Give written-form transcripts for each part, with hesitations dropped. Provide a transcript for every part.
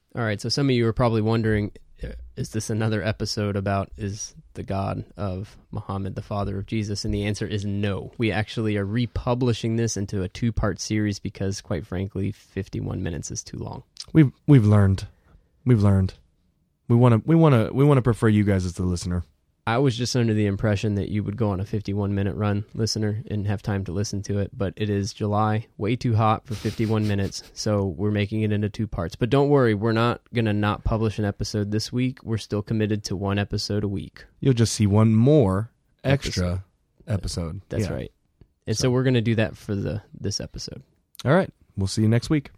All right, so some of you are probably wondering, is this another episode about is the God of Muhammad the father of Jesus? And the answer is no. We actually are republishing this into a 2-part series because, quite frankly, 51 minutes is too long. We've learned. We want to prefer you guys as the listener. I was just under the impression that you would go on a 51-minute run, listener, and have time to listen to it, but it is July, way too hot for 51 minutes, so we're making it into 2 parts. But don't worry, we're not going to not publish an episode this week. We're still committed to 1 episode a week. You'll just see one more extra episode. That's right. And so we're going to do that for this episode. All right. We'll see you next week.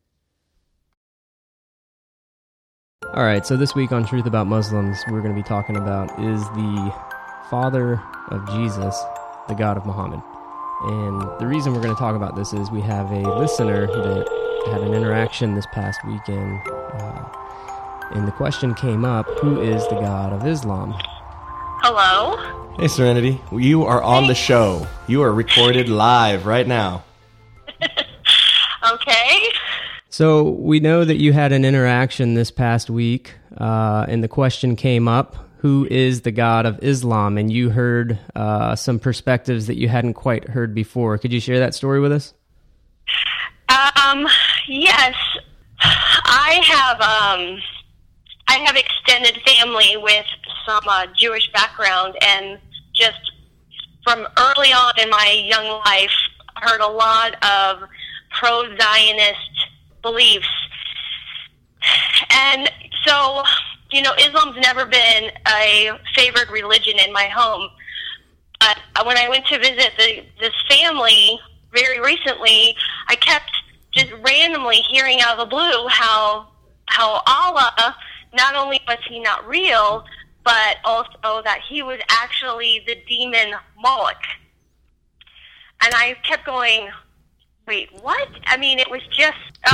All right, so this week on Truth About Muslims, we're going to be talking about, is the father of Jesus the God of Muhammad? And the reason we're going to talk about this is we have a listener that had an interaction this past weekend, and the question came up, who is the God of Islam? Hello? Hey, Serenity. You are on the show. You are recorded live right now. Okay. So we know that you had an interaction this past week, and the question came up, who is the God of Islam? And you heard some perspectives that you hadn't quite heard before. Could you share that story with us? Yes. I have extended family with some Jewish background, and just from early on in my young life, I heard a lot of pro-Zionist beliefs. And so, Islam's never been a favored religion in my home. But when I went to visit this family very recently, I kept just randomly hearing out of the blue how Allah, not only was he not real, but also that he was actually the demon Moloch. And I kept going, wait, what? I mean, it was just,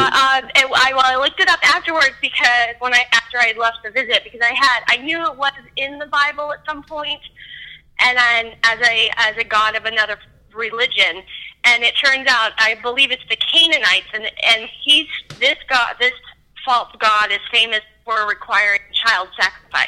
I looked it up afterwards because after I left the visit, because I knew it was in the Bible at some point, and then as a god of another religion, and it turns out, I believe it's the Canaanites, and this false god is famous for requiring child sacrifice.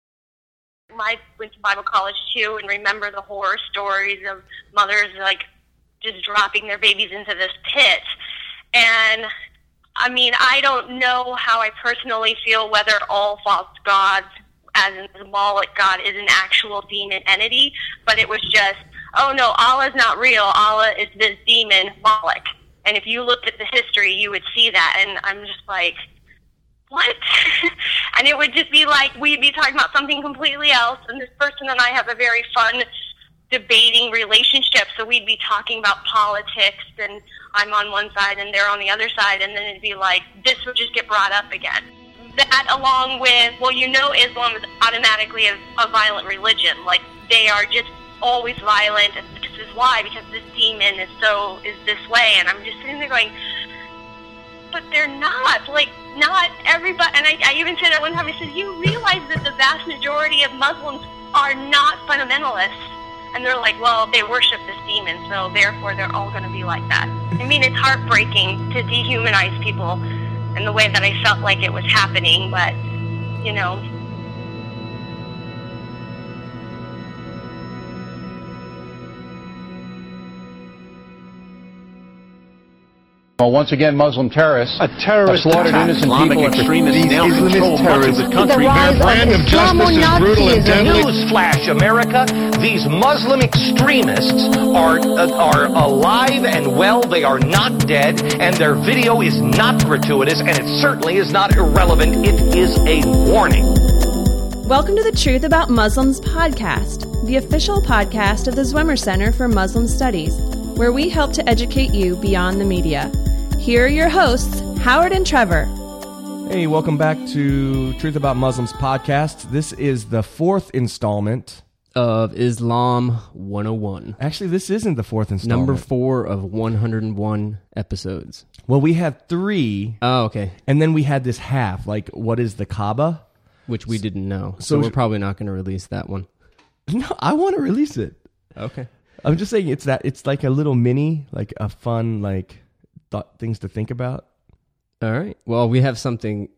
I went to Bible college too, and remember the horror stories of mothers just dropping their babies into this pit. And, I mean, I don't know how I personally feel whether all false gods, as in the Moloch god, is an actual demon entity, but it was just, oh no, Allah's not real, Allah is this demon Moloch. And if you looked at the history, you would see that, and I'm just like, what? And it would just be like, we'd be talking about something completely else, and this person and I have a very fun debating relationship, so we'd be talking about politics, and I'm on one side and they're on the other side, and then it'd be like, this would just get brought up again. That along with, Islam is automatically a violent religion. Like, they are just always violent, and this is why, because this demon is this way, and I'm just sitting there going, but they're not. Like, not everybody, and I even said at one time, I said, you realize that the vast majority of Muslims are not fundamentalists. And they're like, well, they worship this demon, so therefore they're all going to be like that. I mean, it's heartbreaking to dehumanize people in the way that I felt like it was happening, but, Well, once again, Muslim terrorists a terrorist have slaughtered attack. innocent Islamic people. Extremists now control much of the country. Their brand of justice is brutal and deadly. Newsflash, America. These Muslim extremists are alive and well. They are not dead, and their video is not gratuitous, and it certainly is not irrelevant. It is a warning. Welcome to the Truth About Muslims podcast, the official podcast of the Zwemmer Center for Muslim Studies, where we help to educate you beyond the media. Here are your hosts, Howard and Trevor. Hey, welcome back to Truth About Muslims podcast. This is the 4th installment Of Islam 101. Actually, this isn't the 4th installment. Number 4 of 101 episodes. Well, we had 3. Oh, okay. And then we had this half, like, what is the Kaaba? Which we didn't know. So we're probably not going to release that one. No, I want to release it. Okay. I'm just saying it's like a little mini, like a fun, things to think about. All right. Well, we have something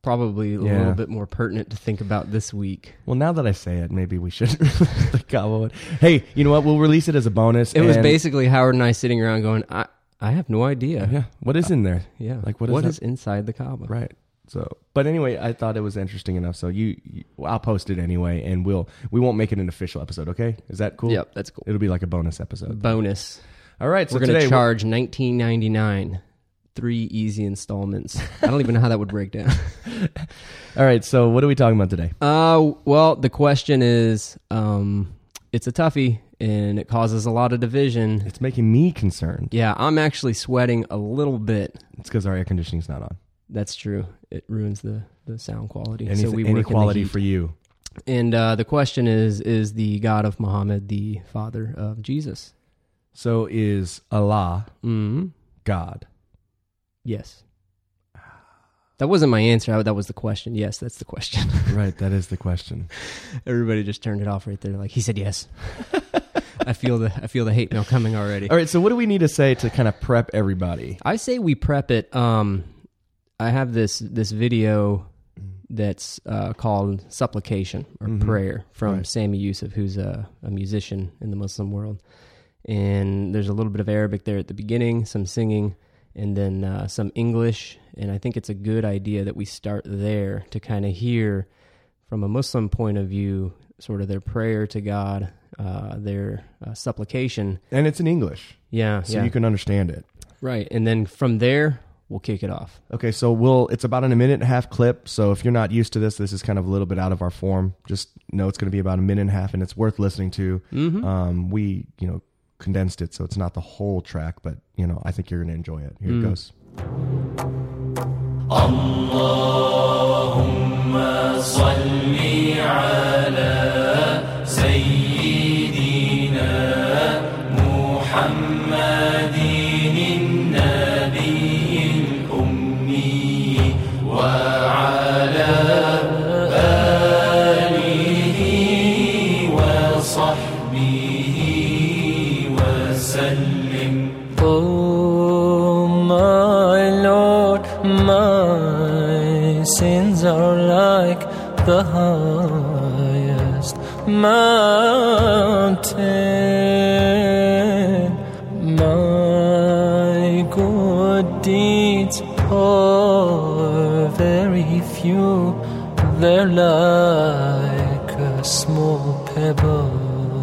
probably a little bit more pertinent to think about this week. Well, now that I say it, maybe we should. The Kaaba one. Hey, you know what? We'll release it as a bonus. It was basically Howard and I sitting around going, I have no idea. Yeah. What is in there? Yeah. Like what is inside the Kaaba? Right. So, but anyway, I thought it was interesting enough. So I'll post it anyway, and we won't make it an official episode. Okay? Is that cool? Yep, that's cool. It'll be like a bonus episode. Bonus. All right. So we're going to charge $19.99. 3 easy installments. I don't even know how that would break down. All right, so what are we talking about today? Well, the question is, it's a toughie, and it causes a lot of division. It's making me concerned. Yeah, I'm actually sweating a little bit. It's because our air conditioning's not on. That's true. It ruins the sound quality. Any quality for you. And the question is the God of Muhammad the father of Jesus? So is Allah God? Yes. That wasn't my answer. That was the question. Yes, that's the question. Right, that is the question. Everybody just turned it off right there. Like, he said yes. I feel the hate mail coming already. All right, so what do we need to say to kind of prep everybody? I say we prep it. I have this video that's called Supplication or Prayer from Sami Yusuf, who's a musician in the Muslim world. And there's a little bit of Arabic there at the beginning, some singing, and then some English, and I think it's a good idea that we start there to kind of hear from a Muslim point of view sort of their prayer to God, their supplication. And it's in English. Yeah. So you can understand it. Right, and then from there, we'll kick it off. Okay, so it's about a 1.5-minute clip, so if you're not used to this is kind of a little bit out of our form. Just know it's going to be about 1.5 minutes, and it's worth listening to. We, condensed it, so it's not the whole track, but I think you're going to enjoy it. Here it goes. Allahumma salli ala sayyidina Muhammadin nabiyil ummi wa ala alihi wa sahbihi. Oh my Lord, my sins are like the highest mountain. My good deeds are very few, they're like a small pebble.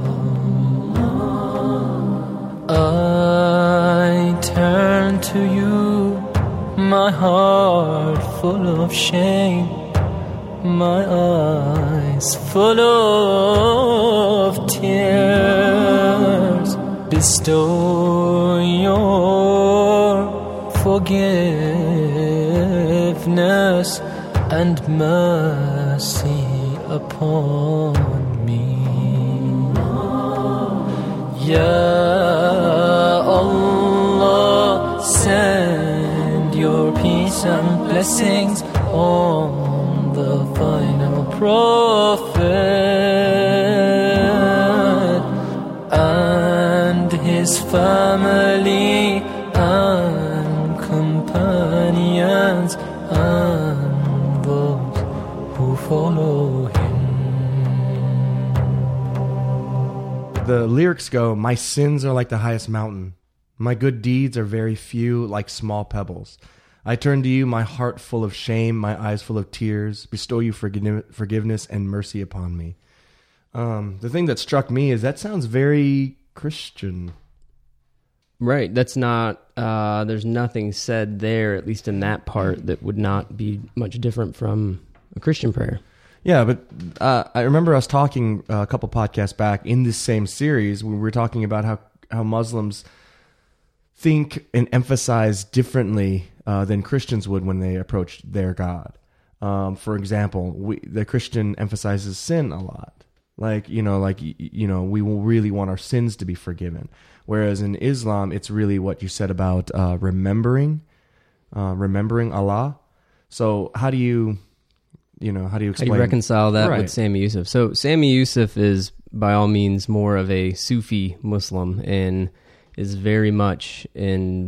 I turn to you, my heart full of shame, my eyes full of tears. Bestow your forgiveness and mercy upon me. Ya Allah, send your peace and blessings on the final prophet and his family and companions and those who follow him. The lyrics go, my sins are like the highest mountain. My good deeds are very few, like small pebbles. I turn to you, my heart full of shame, my eyes full of tears. Bestow you forgiveness and mercy upon me. The thing that struck me is that sounds very Christian. Right. That's not, there's nothing said there, at least in that part, that would not be much different from a Christian prayer. Yeah, but I remember us talking a couple podcasts back in this same series. We were talking about how Muslims think and emphasize differently than Christians would when they approach their God. For example, the Christian emphasizes sin a lot. We will really want our sins to be forgiven. Whereas in Islam, it's really what you said about remembering Allah. So how do you explain? How do you reconcile that with Sami Yusuf? So Sami Yusuf is by all means more of a Sufi Muslim and is very much in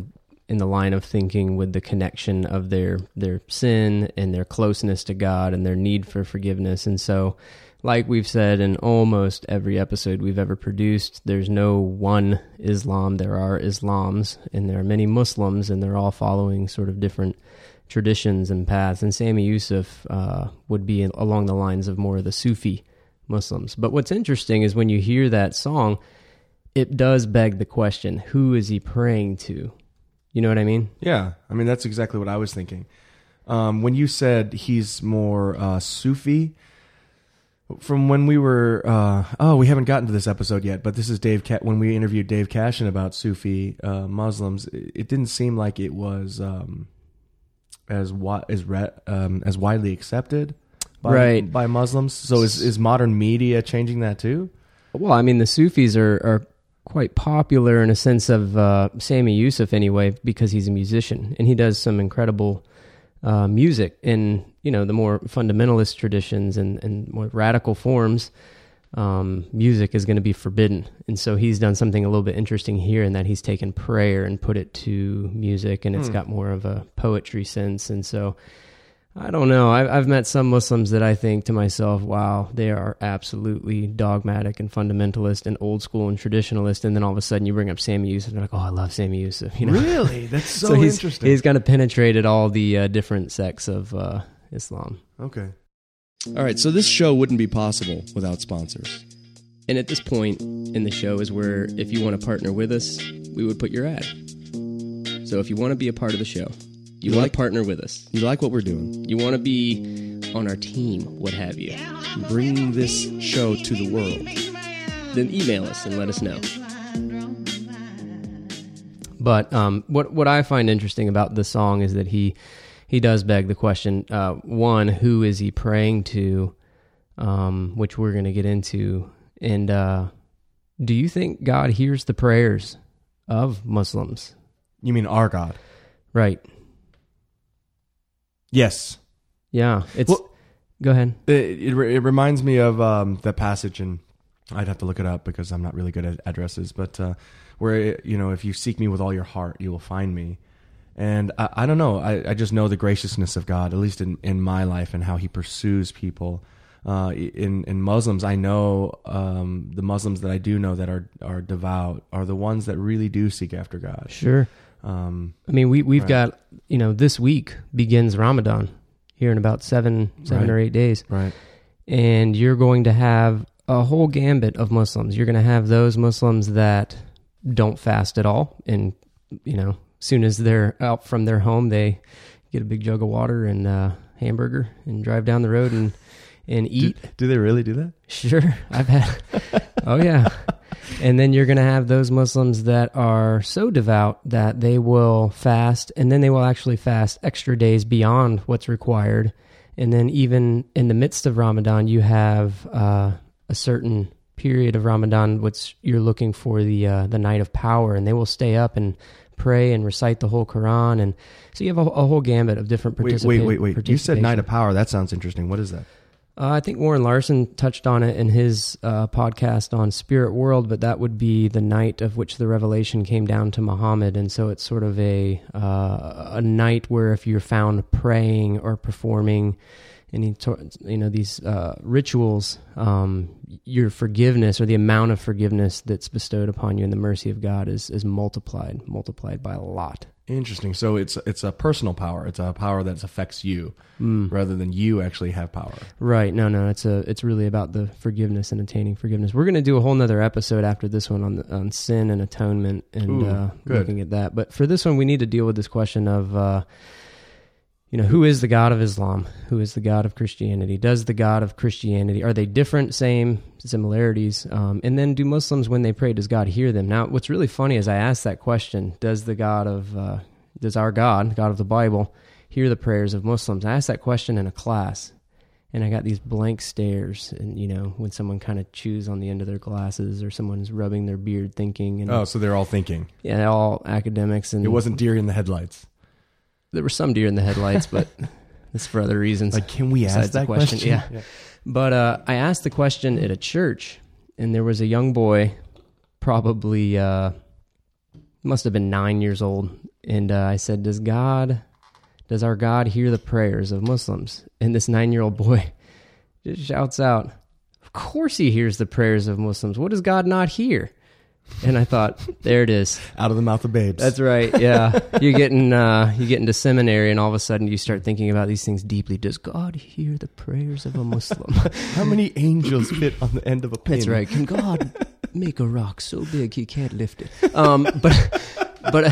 in the line of thinking with the connection of their sin and their closeness to God and their need for forgiveness. And so, like we've said in almost every episode we've ever produced, there's no one Islam. There are Islams, and there are many Muslims, and they're all following sort of different traditions and paths. And Sami Yusuf would be along the lines of more of the Sufi Muslims. But what's interesting is when you hear that song, it does beg the question, who is he praying to? You know what I mean? Yeah, I mean, that's exactly what I was thinking. When you said he's more Sufi, from when we were, we haven't gotten to this episode yet, but this is when we interviewed Dave Cashin about Sufi Muslims, it didn't seem like it was as widely accepted by Muslims. So is modern media changing that too? Well, I mean, the Sufis are quite popular in a sense of Sami Yusuf anyway, because he's a musician and he does some incredible music in, you know, the more fundamentalist traditions and more radical forms. Music is going to be forbidden. And so he's done something a little bit interesting here in that he's taken prayer and put it to music, and it's got more of a poetry sense. And so I don't know. I've met some Muslims that I think to myself, wow, they are absolutely dogmatic and fundamentalist and old school and traditionalist. And then all of a sudden you bring up Sami Yusuf and they're like, oh, I love Sami Yusuf. You know? Really? That's so interesting. He's kind of penetrated all the different sects of Islam. Okay. All right. So this show wouldn't be possible without sponsors. And at this point in the show is where if you want to partner with us, we would put your ad. So if you want to be a part of the show, you want to partner with us. You like what we're doing. You want to be on our team, what have you. Bringing this show to the world. Then email us and let us know. But what I find interesting about the song is that he does beg the question, one, who is he praying to, which we're going to get into. And do you think God hears the prayers of Muslims? You mean our God? Right. Yes. Yeah. Go ahead. It reminds me of the passage, and I'd have to look it up because I'm not really good at addresses, but where, you know, if you seek me with all your heart, you will find me. And I don't know. I just know the graciousness of God, at least in my life, and how he pursues people. In Muslims, I know the Muslims that I do know that are devout are the ones that really do seek after God. Sure. I mean, we've got, you know, this week begins Ramadan here in about seven or 8 days. Right. And you're going to have a whole gambit of Muslims. You're going to have those Muslims that don't fast at all. And, you know, as soon as they're out from their home, they get a big jug of water and hamburger and drive down the road and eat. Do they really do that? Sure. I've had, oh yeah. And then you're going to have those Muslims that are so devout that they will fast, and then they will actually fast extra days beyond what's required. And then even in the midst of Ramadan, you have a certain period of Ramadan, which you're looking for the night of power, and they will stay up and pray and recite the whole Quran. And so you have a whole gambit of different participants. Wait. You said night of power. That sounds interesting. What is that? I think Warren Larson touched on it in his podcast on Spirit World, but that would be the night of which the revelation came down to Muhammad. And so it's sort of a night where if you're found praying or performing any, these rituals, your forgiveness or the amount of forgiveness that's bestowed upon you in the mercy of God is multiplied by a lot. Interesting. So it's a personal power. It's a power that affects you rather than you actually have power. Right. No. It's really about the forgiveness and attaining forgiveness. We're going to do a whole nother episode after this one on sin and atonement and looking at that. But for this one, we need to deal with this question of, who is the God of Islam? Who is the God of Christianity? Does the God of Christianity, are they different, same, similarities? And then do Muslims, when they pray, does God hear them? Now, what's really funny is I asked that question, does our God, God of the Bible, hear the prayers of Muslims? I asked that question in a class, and I got these blank stares, and, when someone kind of chews on the end of their glasses or someone's rubbing their beard thinking. And, so they're all thinking. Yeah, all academics. And it wasn't deer in the headlights. There were some deer in the headlights, but that's for other reasons. Like, can we ask that question? Yeah. But I asked the question at a church, and there was a young boy, probably must have been 9 years old, And I said, does our God hear the prayers of Muslims? And this 9-year-old boy just shouts out, of course he hears the prayers of Muslims. What does God not hear? And I thought, there it is. Out of the mouth of babes. That's right, yeah. You get into seminary, and all of a sudden you start thinking about these things deeply. Does God hear the prayers of a Muslim? How many angels fit on the end of a pin? That's right. Can God make a rock so big he can't lift it? But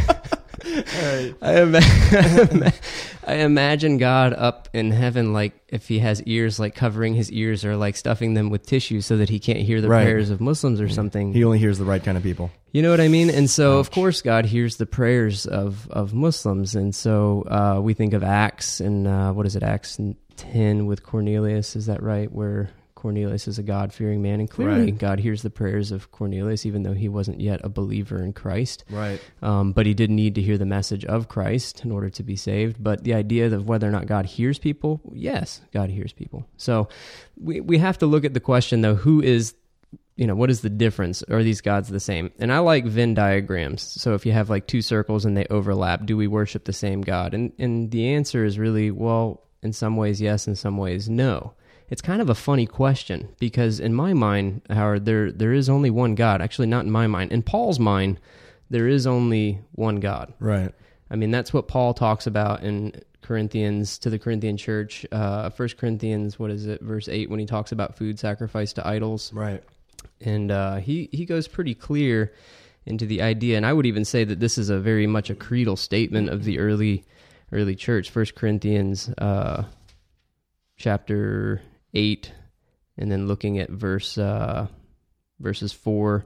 I imagine God up in heaven, like if he has ears, like covering his ears or like stuffing them with tissue so that he can't hear the prayers of Muslims or something. He only hears the right kind of people. You know what I mean? And so, of course, God hears the prayers of Muslims. And so we think of Acts and Acts 10 with Cornelius. Is that right? Where Cornelius is a God-fearing man, and clearly God hears the prayers of Cornelius, even though he wasn't yet a believer in Christ. Right. But he did need to hear the message of Christ in order to be saved. But the idea of whether or not God hears people, yes, God hears people. So we have to look at the question, though, who is, what is the difference? Are these gods the same? And I like Venn diagrams. So if you have like two circles and they overlap, do we worship the same God? And the answer is really, well, in some ways, yes, in some ways, no. It's kind of a funny question because in my mind, Howard, there is only one God. Actually, not in my mind. In Paul's mind, there is only one God. Right. I mean, that's what Paul talks about in Corinthians, to the Corinthian church. 1 Corinthians, verse 8, when he talks about food sacrificed to idols. Right. And he goes pretty clear into the idea, and I would even say that this is a very much a creedal statement of the early church. 1 Corinthians chapter 8, and then looking at verses 4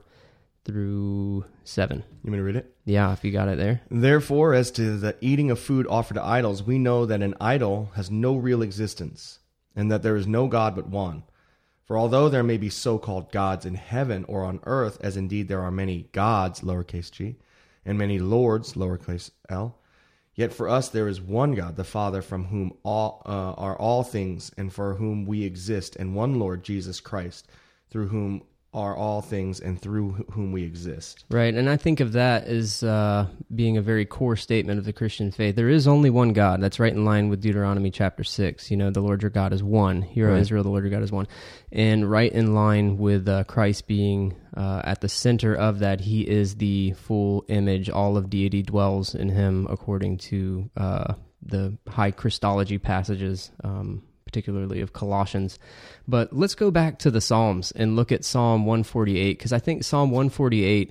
through 7. You want me to read it? Yeah, if you got it there. Therefore, as to the eating of food offered to idols, we know that an idol has no real existence, and that there is no God but one. For although there may be so-called gods in heaven or on earth, as indeed there are many gods, lowercase g, and many lords, lowercase l, yet for us there is one God, the Father, from whom all are all things, and for whom we exist, and one Lord, Jesus Christ, through whom are all things, and through whom we exist. Right, and I think of that as being a very core statement of the Christian faith. There is only one God. That's right in line with Deuteronomy chapter 6. The Lord your God is one. Hear, O Israel, the Lord your God is one. And right in line with Christ being at the center of that. He is the full image. All of deity dwells in him, according to the high Christology passages, particularly of Colossians. But let's go back to the Psalms and look at Psalm 148, because I think Psalm 148,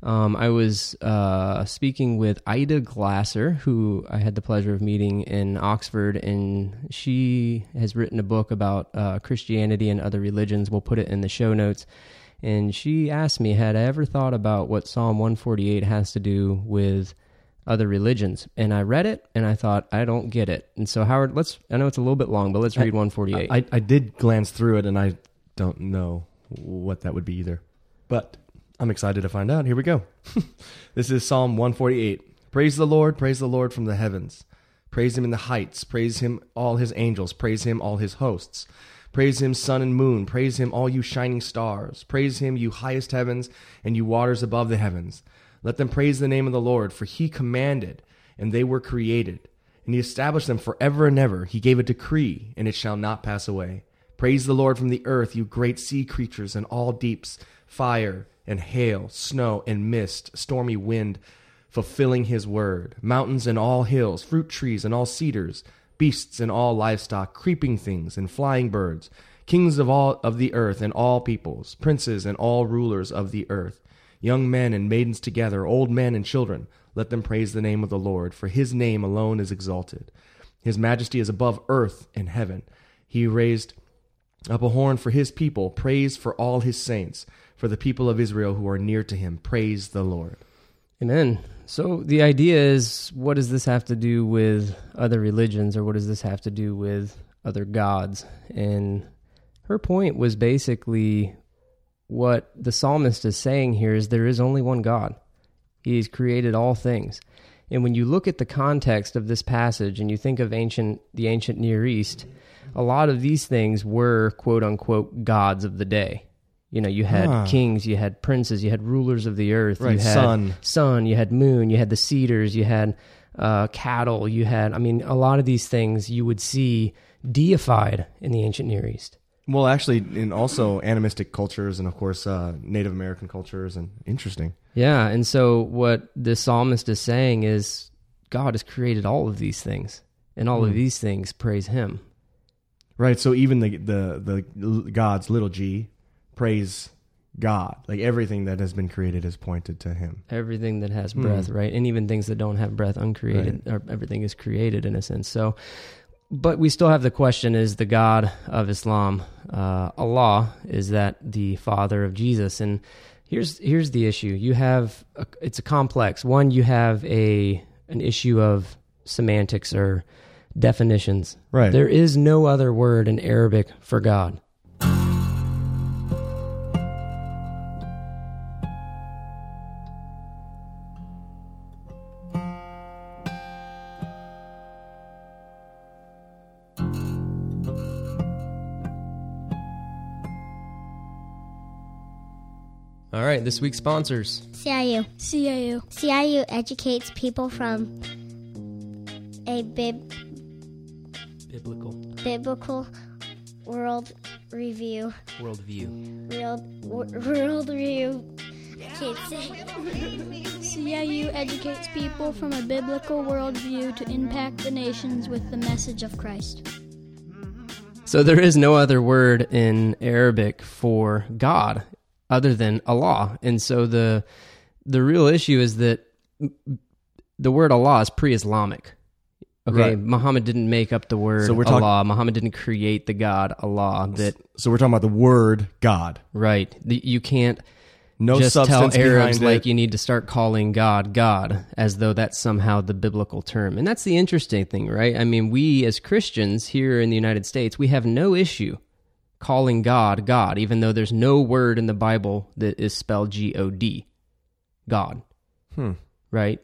I was speaking with Ida Glasser, who I had the pleasure of meeting in Oxford, and she has written a book about Christianity and other religions. We'll put it in the show notes. And she asked me, had I ever thought about what Psalm 148 has to do with other religions? And I read it, and I thought, I don't get it. And so, Howard, I know it's a little bit long, but let's read 148. I did glance through it, and I don't know what that would be either. But I'm excited to find out. Here we go. This is Psalm 148. Praise the Lord from the heavens. Praise him in the heights. Praise him, all his angels. Praise him, all his hosts. Praise him, sun and moon. Praise him, all you shining stars. Praise him, you highest heavens, and you waters above the heavens. Let them praise the name of the Lord, for he commanded, and they were created. And he established them forever and ever. He gave a decree, and it shall not pass away. Praise the Lord from the earth, you great sea creatures, and all deeps, fire and hail, snow and mist, stormy wind, fulfilling his word. Mountains and all hills, fruit trees and all cedars, beasts and all livestock, creeping things and flying birds, kings of all of the earth and all peoples, princes and all rulers of the earth, young men and maidens together, old men and children. Let them praise the name of the Lord, for his name alone is exalted. His majesty is above earth and heaven. He raised up a horn for his people, praise for all his saints, for the people of Israel who are near to him. Praise the Lord. Amen. So the idea is, what does this have to do with other religions, or what does this have to do with other gods? And her point was basically what the psalmist is saying here is there is only one God. He's created all things. And when you look at the context of this passage and you think of the ancient Near East, a lot of these things were, quote-unquote, gods of the day. You know, you had kings, you had princes, you had rulers of the earth, right, you had sun, you had moon, you had the cedars, you had cattle, you had, I mean, a lot of these things you would see deified in the ancient Near East. Well, actually, in also animistic cultures and, of course, Native American cultures. And interesting. Yeah, and so what the psalmist is saying is God has created all of these things, and all of these things praise him. Right, so even the God's little g praise God. Like everything that has been created is pointed to him. Everything that has breath, right? And even things that don't have breath, uncreated, or everything is created in a sense. So, but we still have the question, is the God of Islam, Allah, is that the father of Jesus? And here's the issue. You have, it's a complex. One, you have an issue of semantics or definitions. Right. There is no other word in Arabic for God. All right, this week's sponsors. CIU. CIU. CIU educates people from a biblical world review. Worldview. I can't say. CIU educates people from a biblical worldview to impact the nations with the message of Christ. So there is no other word in Arabic for God other than Allah. And so the real issue is that the word Allah is pre-Islamic. Okay, right. Muhammad didn't make up the word Allah. Muhammad didn't create the God Allah. So we're talking about the word God. Right. You can't no just substance tell Arabs behind like you need to start calling God God, as though that's somehow the biblical term. And that's the interesting thing, right? I mean, we as Christians here in the United States, we have no issue calling God God, even though there's no word in the Bible that is spelled G-O-D, God. Right?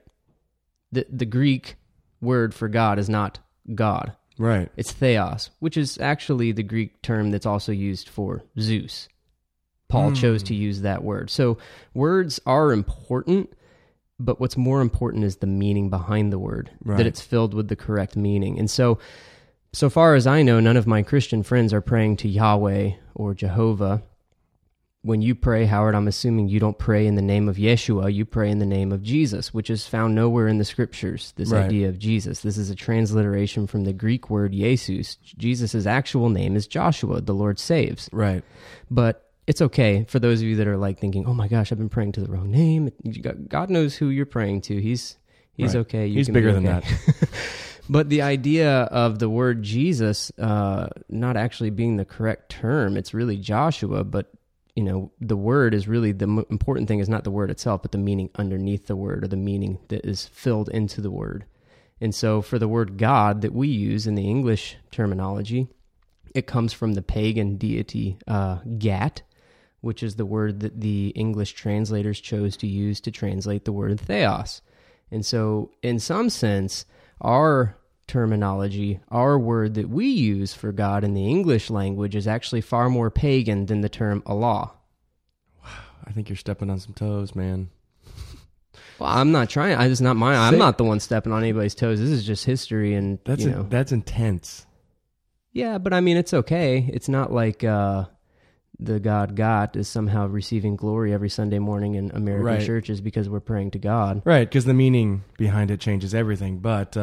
The Greek word for God is not God. Right. It's theos, which is actually the Greek term that's also used for Zeus. Paul chose to use that word. So words are important, but what's more important is the meaning behind the word, that it's filled with the correct meaning. And so far as I know, none of my Christian friends are praying to Yahweh or Jehovah. When you pray, Howard, I'm assuming you don't pray in the name of Yeshua, you pray in the name of Jesus, which is found nowhere in the scriptures, this idea of Jesus. This is a transliteration from the Greek word Jesus. Jesus' actual name is Joshua, the Lord saves. Right. But it's okay for those of you that are like thinking, oh my gosh, I've been praying to the wrong name. God knows who you're praying to. He's okay. He's bigger than that. But the idea of the word Jesus not actually being the correct term, it's really Joshua, but you know, the word is really, the important thing is not the word itself, but the meaning underneath the word, or the meaning that is filled into the word. And so for the word God that we use in the English terminology, it comes from the pagan deity Gat, which is the word that the English translators chose to use to translate the word theos. And so in some sense, our terminology, our word that we use for God in the English language is actually far more pagan than the term Allah. Wow, I think you're stepping on some toes, man. Well, I'm not trying. It's not mine. I'm not the one stepping on anybody's toes. This is just history, and that's intense. Yeah, but I mean, it's okay. It's not like the God Got is somehow receiving glory every Sunday morning in American churches because we're praying to God. Right, because the meaning behind it changes everything. But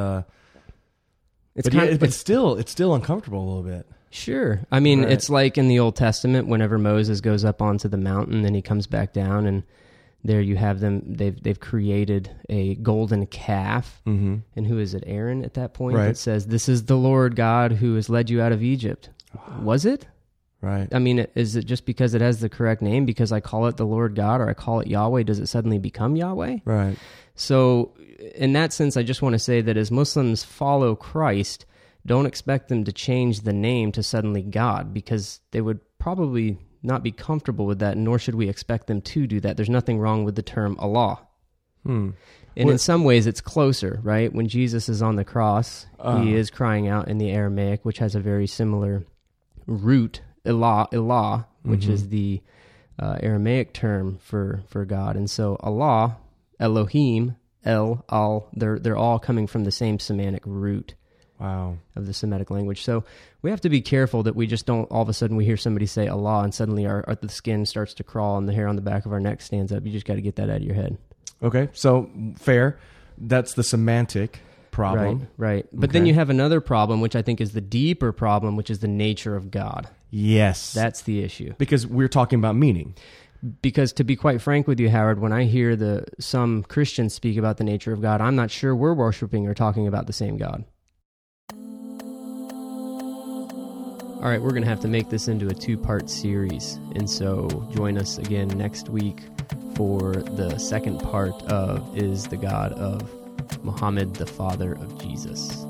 it's still uncomfortable a little bit. Sure. I mean, it's like in the Old Testament, whenever Moses goes up onto the mountain and he comes back down, and there you have them. They've created a golden calf, and who is it? Aaron at that point that says, "This is the Lord God who has led you out of Egypt." Was it? Right. I mean, is it just because it has the correct name? Because I call it the Lord God, or I call it Yahweh, does it suddenly become Yahweh? Right. So in that sense, I just want to say that as Muslims follow Christ, don't expect them to change the name to suddenly God, because they would probably not be comfortable with that, nor should we expect them to do that. There's nothing wrong with the term Allah. And in some ways, it's closer, right? When Jesus is on the cross, he is crying out in the Aramaic, which has a very similar root, Ilah, which is the Aramaic term for God. And so Allah, Elohim, El, Al, they're all coming from the same semantic root. Wow. Of the Semitic language. So we have to be careful that we just don't, all of a sudden we hear somebody say Allah and suddenly the skin starts to crawl and the hair on the back of our neck stands up. You just got to get that out of your head. Okay, so fair. That's the semantic problem. Right. But then you have another problem, which I think is the deeper problem, which is the nature of God. Yes. That's the issue. Because we're talking about meaning. Because to be quite frank with you, Howard, when I hear some Christians speak about the nature of God, I'm not sure we're worshiping or talking about the same God. All right, we're going to have to make this into a 2-part series. And so join us again next week for the second part of Is the God of Muhammad the Father of Jesus?